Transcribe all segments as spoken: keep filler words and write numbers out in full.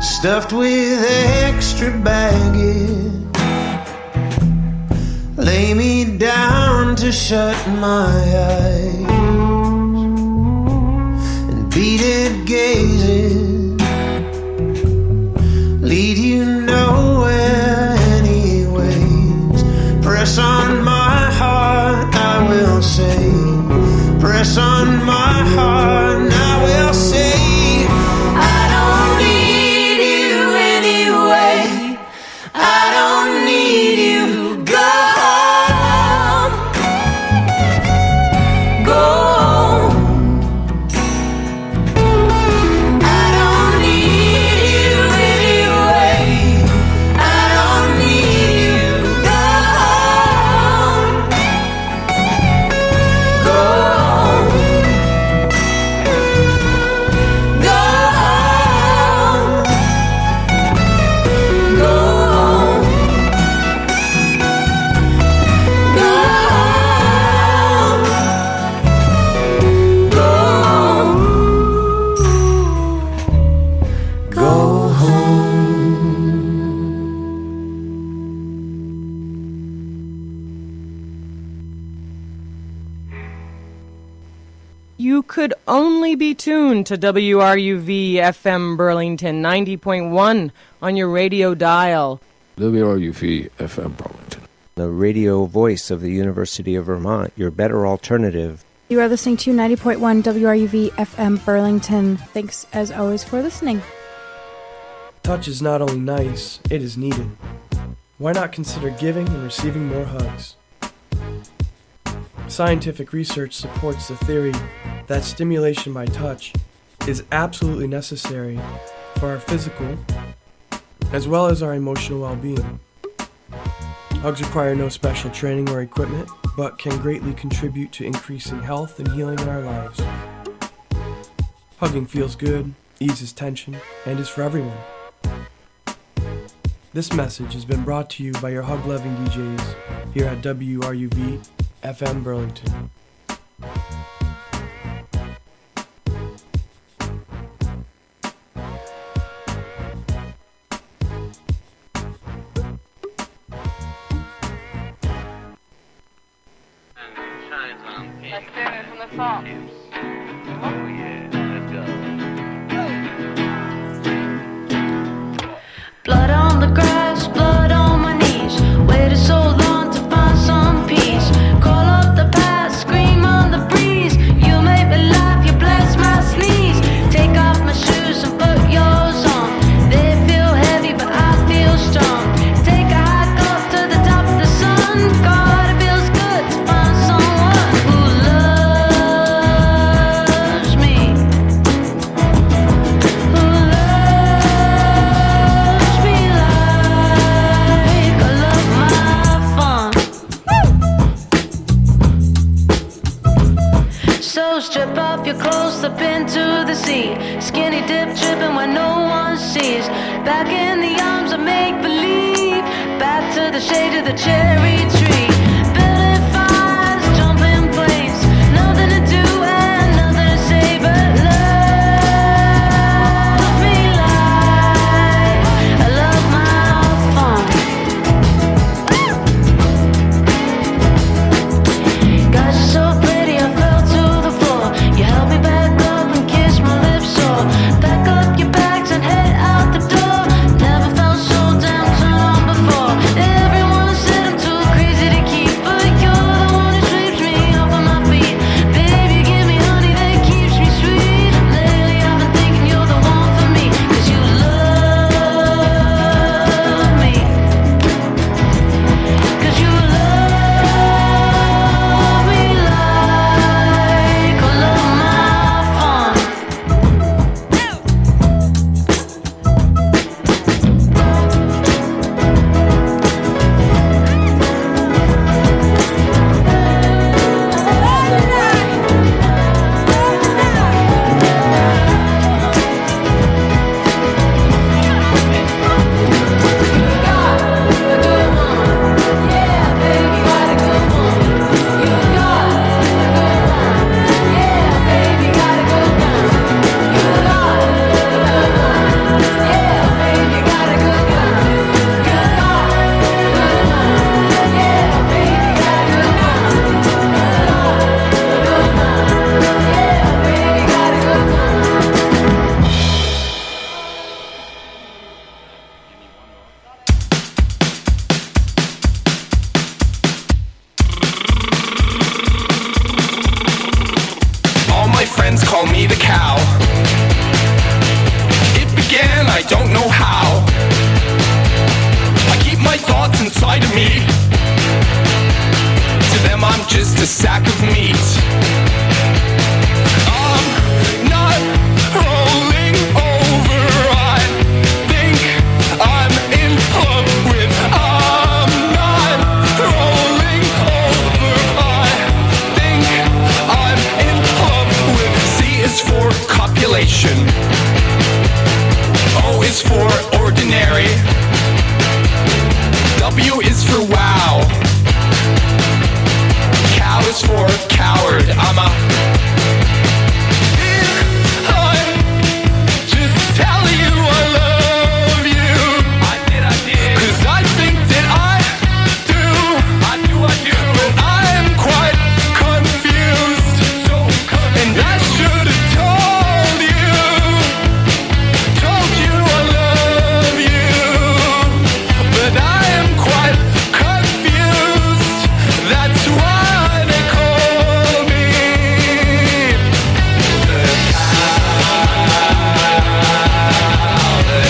stuffed with extra baggage. Lay me down to shut my eyes, and beaded gazes lead you nowhere anyways. Press on my heart, I will say. Press on my heart, and I will say, I don't need you anyway. I don't need you. Go home. Go home. I don't need you anyway. I don't need you. Go home. Go home. Go home. Go home. Go home. Go home. Go home. You could only be tuned to W R U V F M Burlington ninety point one on your radio dial. W R U V F M Burlington. The radio voice of the University of Vermont, your better alternative. You are listening to ninety point one W R U V F M Burlington. Thanks, as always, for listening. Touch is not only nice, it is needed. Why not consider giving and receiving more hugs? Scientific research supports the theory that stimulation by touch is absolutely necessary for our physical as well as our emotional well-being. Hugs require no special training or equipment, but can greatly contribute to increasing health and healing in our lives. Hugging feels good, eases tension, and is for everyone. This message has been brought to you by your hug-loving D Js here at W R U V F M Burlington. Let's turn it from the top. Oh yeah, let's go. Blood on the grass, blood on my knees. Waited so long to find some peace. Call up the past, scream on the breeze. You make me laugh, you bless my sneeze. Take off my shoes and put yours on. They feel heavy, but I feel strong. Take a hike up to the top of the sun. God, it feels good to find someone who loves me. Who loves me like I love my fun. So strip off your clothes, slip into the sea. Skinny dip tripping when no one sees. Back in the arms of make-believe. Back to the shade of the cherry tree. Building fires, jumping planes. Nothing to do and nothing to say but love me like I love my fun. God, you're so pretty, I fell to the floor. You held me back up and kissed my lips sore. Pack up your bags and head out the door. Never felt so damn turned on before. Everyone said I'm too crazy fight of me. To them I'm just a sack of meat. I'm not rolling over, I think I'm in love with. I'm not rolling over, I think I'm in love with. C is for copulation, O is for ordinary, W is for wow, cow is for coward. I'm a I'm just telling you I love you. I did, I did. Cause I think that I do. I do, I do. But I'm quite confused. So confused. And I should have told you. Told you I love you. But I am quite confused. That's why they call me the cow, the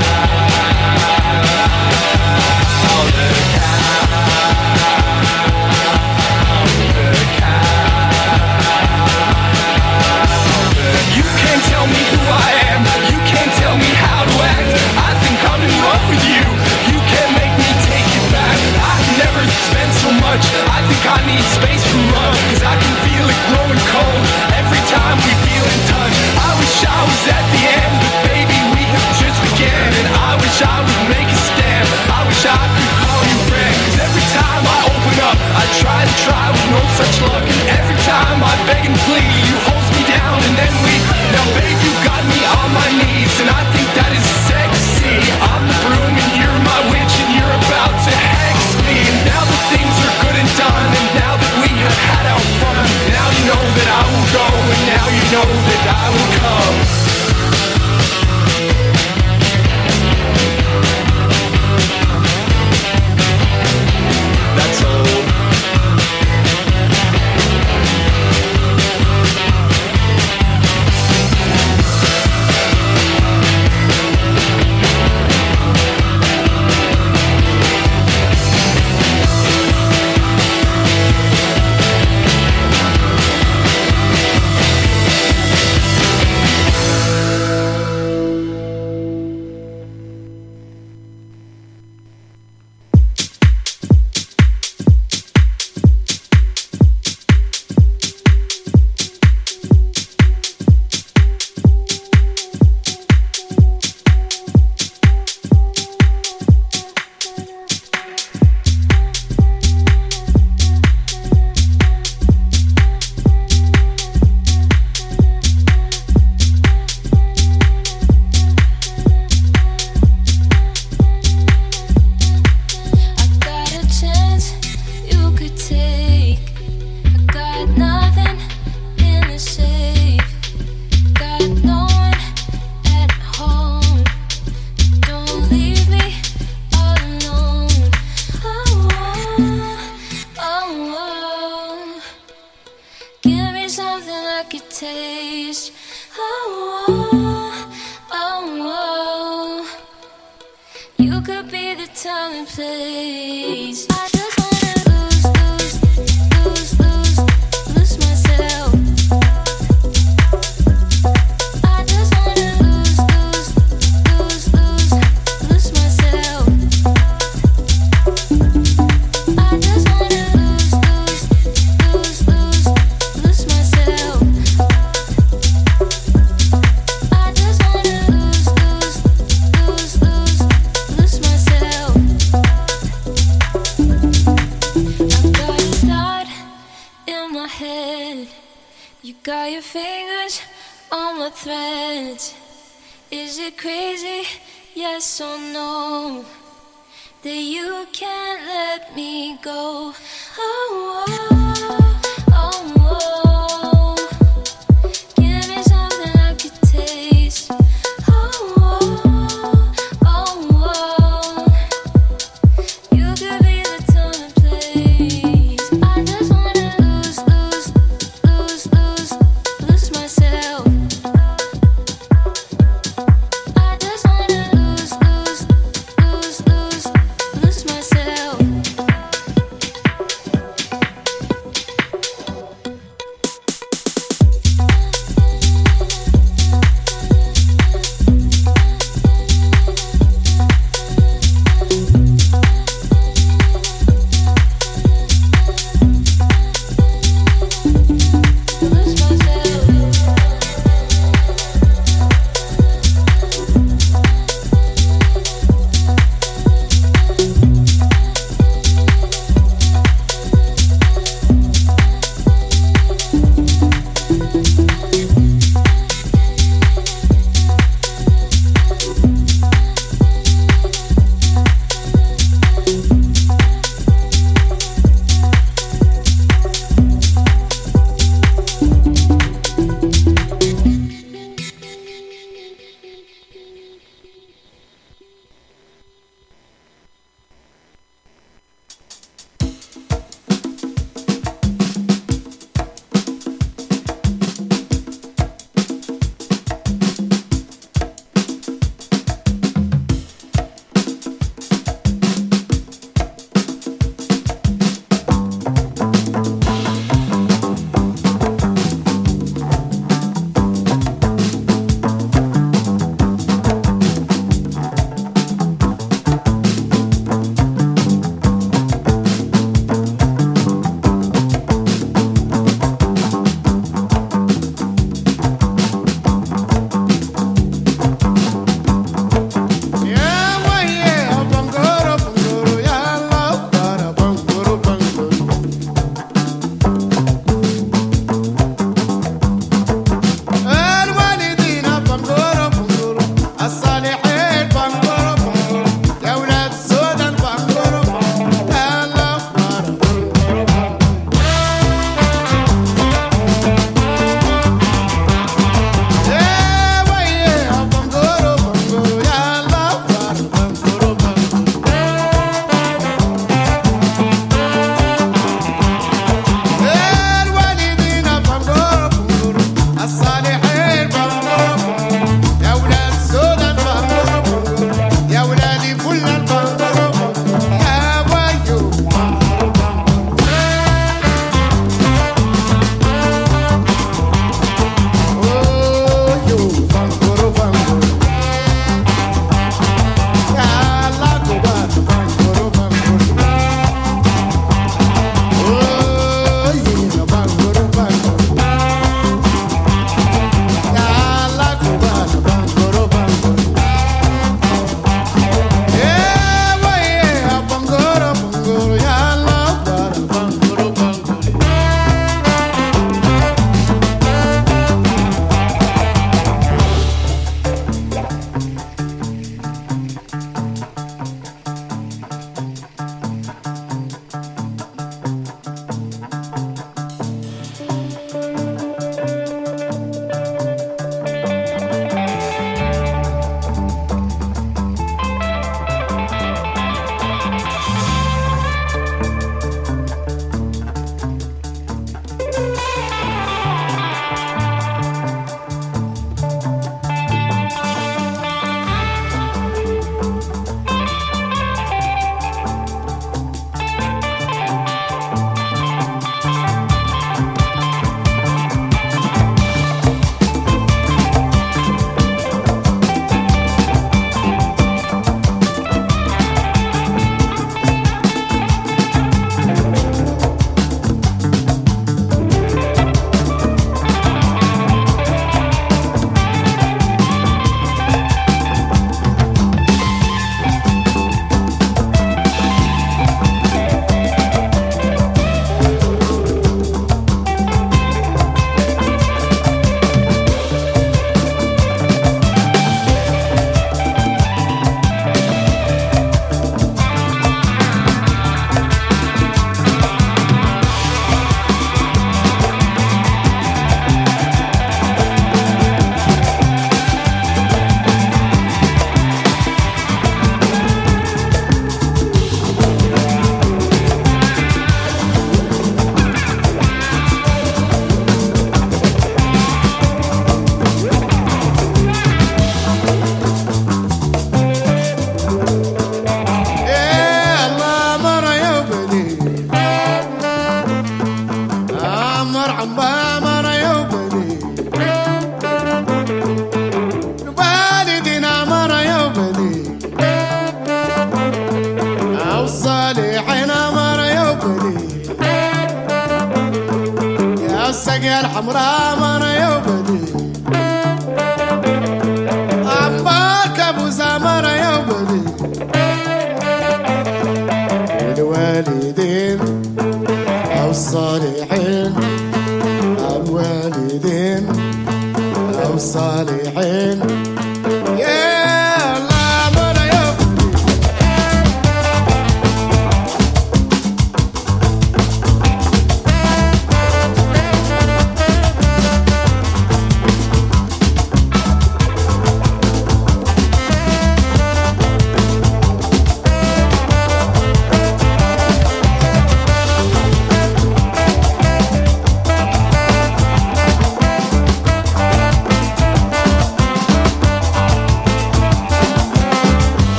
cow, the cow. You can't tell me who I am. You can't tell me how to act. I think I'm in love with you. You can't make me take it back. I've never spent so much. I think I need space from love. Cause I can feel it growing cold every time we feel in touch. I wish I was at the end, but baby we have just began. And I wish I would make a stand. I wish I could call you friend. Cause every time I open up, I try to try with no such luck. And every time I beg and plead, you hold me down and then we. Now babe, you got me on my knees, and I think that is sexy. I'm the broom and you're my witch, and you're about to hex me. And now that things are good and done, and now that we have had our fun, now you know that I will go, and now you know that I will come. That's all. Myself الحمراء ما